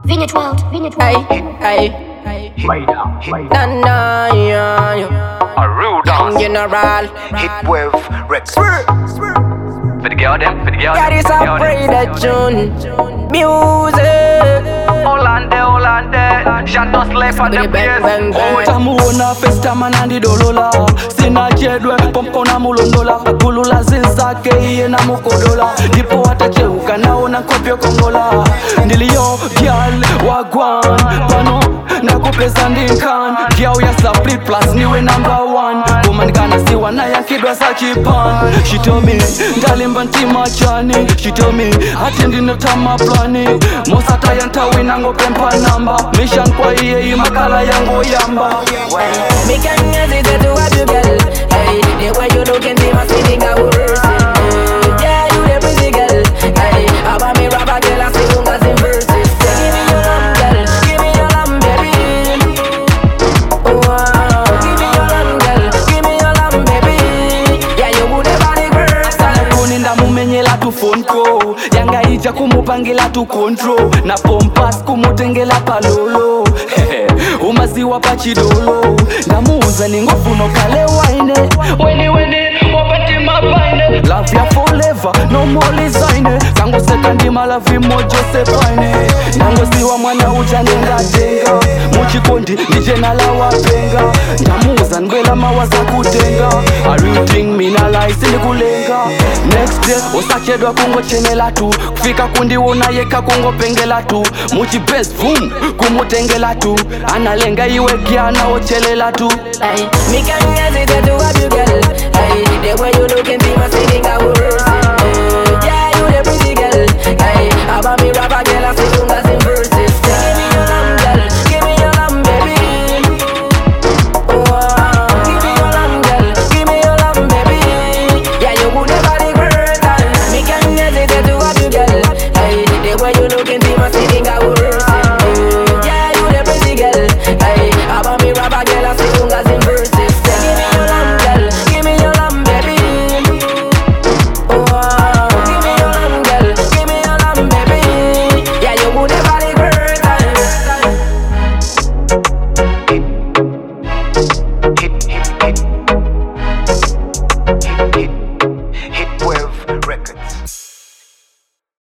Vineyard World. Hey. A real dance. General. Hit wave Rex. For the girl them. That is a braided tune. Music. Hollande. Shot us left on the Bang, bang, bang. Tamuona festa manandi dolola sina jedwe pompona mulondola kulula zinzake iye na mukodola ndipo watacheuka naona kopyo kongola ndiliyo gyal wagwan pano nakupeza ndinkan gyao ya split plus niwe number one kumanikana siwa na yakidwa sa chipan she told me ndalimba ntima chani she told me ati ndinotama plani mosata yantawinango pempa namba mission kwa iye imakala yango yamba Me can't hesitate to have you, girl. Hey, the way you looking, see my sitting out rehearsing. Yeah, you the pretty girl. Hey, about me rapper girl, I see ungas in verses. Give me your love, girl. Give me your love, baby. Oh, give me your love, girl. Give me your love, baby. Yeah, you would never regret. kuninda mumenyela tu phone call yanga ija kumupangila tu control na pompas kumutengela palolo umaziwa pachidolo ndamuuza ningofuno kale waine weni wapati mapaine love ya forever no more design zangu sekandima love mojo sepaine nangosiwa mwana ujanenda tenga muchikondi ndijenala wapenga ndamuuza ngwela mawaza kutenga are you think mina lies ndikulenga next day usachedwa kungochenela tu kufika kundiwona yeka kungopengela tu muchi best boom kumutengela tu analenga iwe kiana ochelela tu Hey, me can't hesitate to have you, girl. Hey, the way you looking, see my sitting out rehearsing. Yeah, you the pretty girl. Hey, about me rapper girl, I see